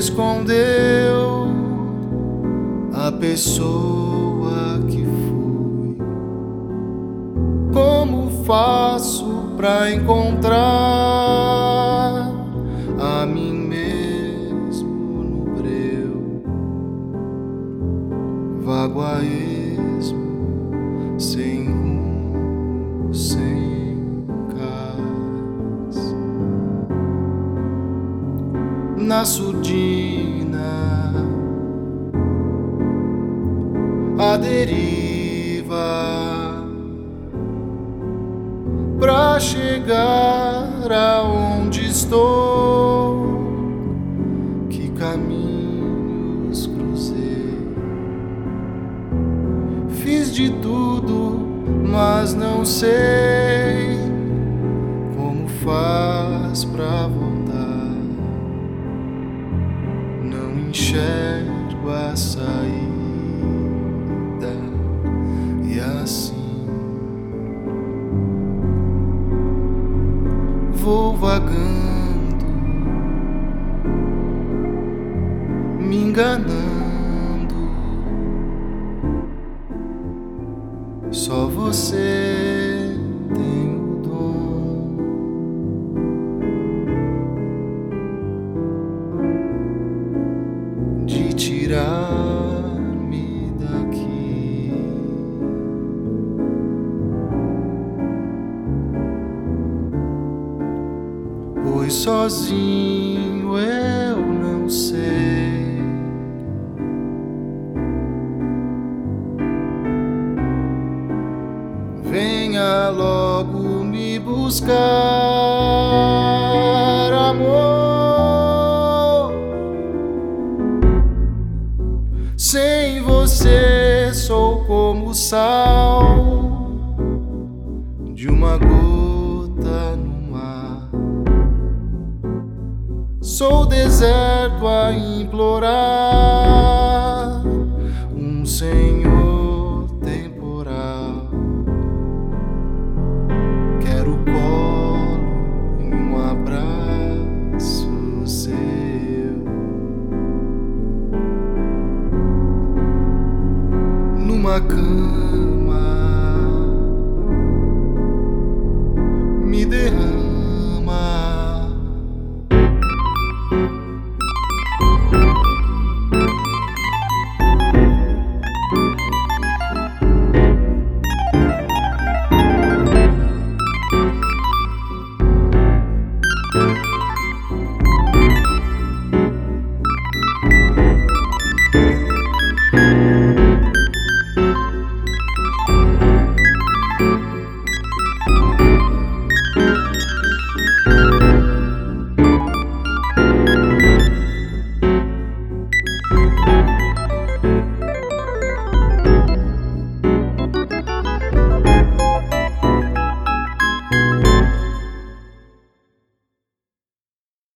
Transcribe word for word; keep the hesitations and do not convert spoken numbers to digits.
escondeu a pessoa que fui. Como faço pra encontrar a mim mesmo no breu? Vago a esmo, sem rumo, sem cais. Na surdina, a deriva, pra chegar aonde estou. Que caminhos cruzei, fiz de tudo, mas não sei como faz pra voltar. Não enxergo a saída, e assim vou vagando, me enganando. Só você tem o dom de tirar-me daqui. Pois sozinho eu não sei. Venha logo me buscar, amor. Sem você sou como o sal de uma gota no mar. Sou deserto a implorar um Senhor temporal. Quero colo e um abraço seu. Numa cama